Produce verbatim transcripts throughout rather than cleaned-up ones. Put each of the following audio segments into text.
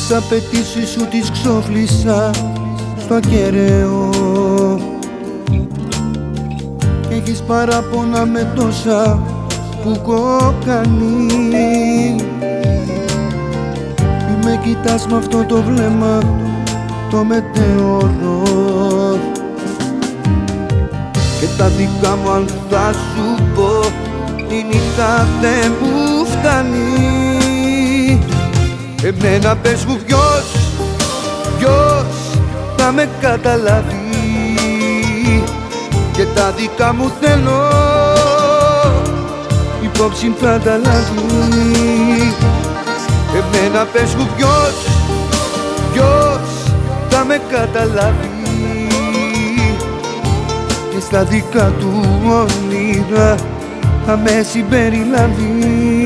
Τις απαιτήσεις σου τις ξόφλησα στο ακέραιο και έχεις παράπονα με τόσα που έχω κάνει. Μη με κοιτάς με αυτό το βλέμμα το μετεωρώ και τα δικά μου αν θα σου πω η νύχτα δεν μου φτάνει. Εμένα πες μου ποιος, ποιος θα με καταλάβει και τα δικά μου θέλω υπόψη θα τα λάβει. Εμένα πες μου ποιος, ποιος θα με καταλάβει και στα δικά του όνειρα θα με συμπεριλάβει.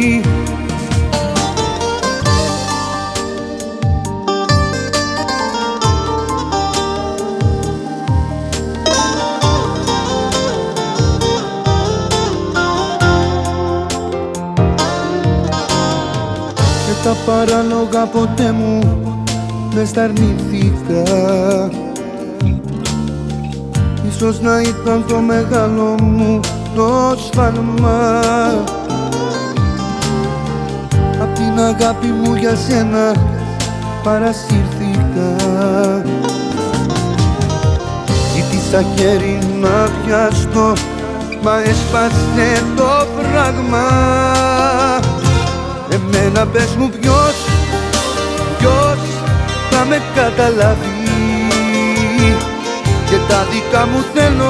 Τα παράλογα ποτέ μου δεν στα αρνήθηκα. Ίσως να ήταν το μεγάλο μου το σφάλμα. Απ' την αγάπη μου για σένα παρασύρθηκα. Ζήτησα χέρι να πιαστώ μα έσπασε το φράγμα. Εμένα πες μου ποιος, ποιος θα με καταλάβει και τα δικά μου θέλω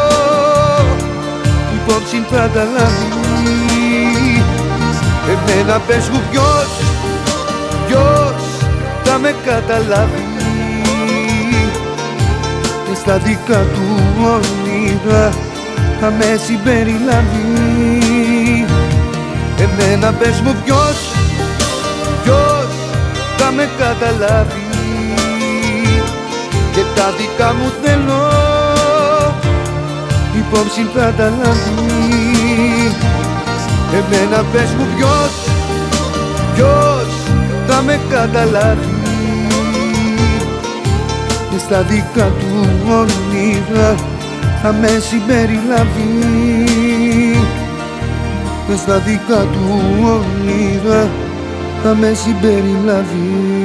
υπόψη θα τα λάβει. Εμένα πες μου ποιος, ποιος θα με καταλάβει και στα δικά του όνειρα θα με συμπεριλάβει. Εμένα πες μου ποιος, ποιος θα με καταλάβει και τα δικά μου θέλω υπόψη θα τα λάβει. Εμένα πες μου ποιος, ποιος θα με καταλάβει και στα δικά του όνειρα θα με συμπεριλάβει και στα δικά του όνειρα θα με συμπεριλάβει.